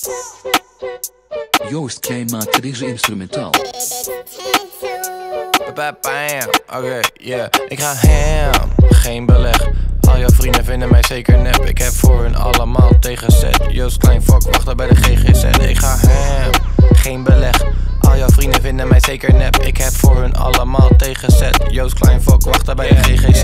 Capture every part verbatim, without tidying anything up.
Joost Klein maakt deze instrumentaal. Bam, oké, yeah. Ik ga ham, geen beleg. Al jouw vrienden vinden mij zeker nep. Ik heb voor hun allemaal tegenzet. Joost Klein, fuck, wacht daar bij de G G Z. Ik ga ham, geen beleg. Al jouw vrienden vinden mij zeker nep. Ik heb voor hun allemaal tegenzet. Joost Klein, fuck, wacht daar bij de G G Z.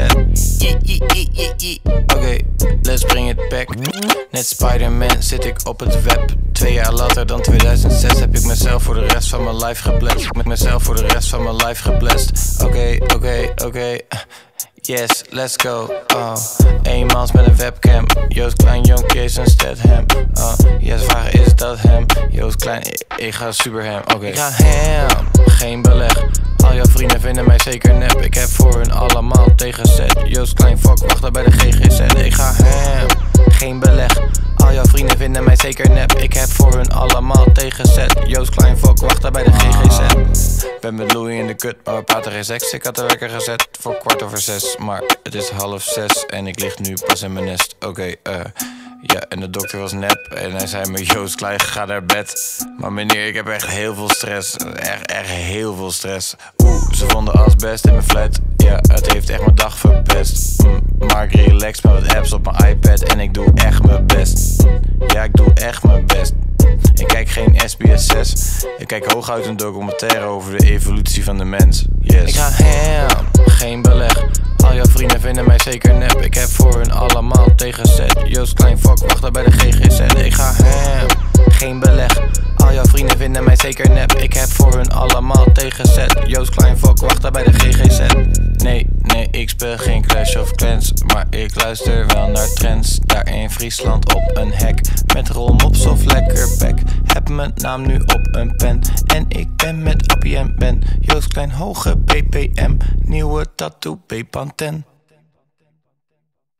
Oké, let's bring it back. Net Spider-Man zit ik op het web. Twee jaar later dan tweeduizend zes heb ik mezelf voor de rest van mijn life geblest. Met mezelf voor de rest van mijn life geblest. Oké, oké, oké. Yes, let's go. Oh, eenmans met een webcam. Joost Klein, Young Jason Statham. Oh, yes, vraag is dat hem? Joost Klein, ik, ik ga super ham. Oké, okay. Ik ga ham, geen beleg. Al jouw vrienden vinden mij zeker nep. Ik heb voor hun allemaal tegenzet. Joost Klein, fuck, wacht daar bij de G G Z. Ik ga ham, geen beleg. Al jouw vrienden vinden mij zeker nep. Ik heb voor hun allemaal tegenzet. Joost Klein, fuck, wacht daar bij de G G Z. Ben met Louis in de kut, maar we praten geen seks. Ik had de wekker gezet voor kwart over zes. Maar het is half zes en ik lig nu pas in mijn nest. Oké, okay, eh... Uh, ja, en de dokter was nep en hij zei me, Joost Klein, ga naar bed. Maar meneer, ik heb echt heel veel stress. Echt, echt heel veel stress. Oeh, ze vonden asbest in mijn flat. Ja, het heeft echt mijn dag verpest. mm, Maar ik relax met wat apps op mijn iPad en ik doe echt mijn best. Ja, ik doe echt mijn best. Ik kijk geen S B S zes. Ik kijk hooguit een documentaire over de evolutie van de mens. Yes. Ik ga ham, geen beleg. Al jouw vrienden vinden mij zeker nep. Ik heb voor hun allemaal tegenzet. Joost Klein, fuck, wacht daar bij de G G Z. Ik ga ham, geen beleg. Al jouw vrienden vinden mij zeker nep. Ik heb voor hun allemaal tegenzet. Joost Klein, fuck, wacht daar bij de G G Z. Nee, nee, ik speel geen Clash of Clans, maar ik luister wel naar trends. Daar in Friesland op een hek, met rolmops of lekker bek. Heb mijn naam nu op een pen en ik ben met Appie en Ben. Joost Klein, hoge B P M, nieuwe tattoo, P-Panten.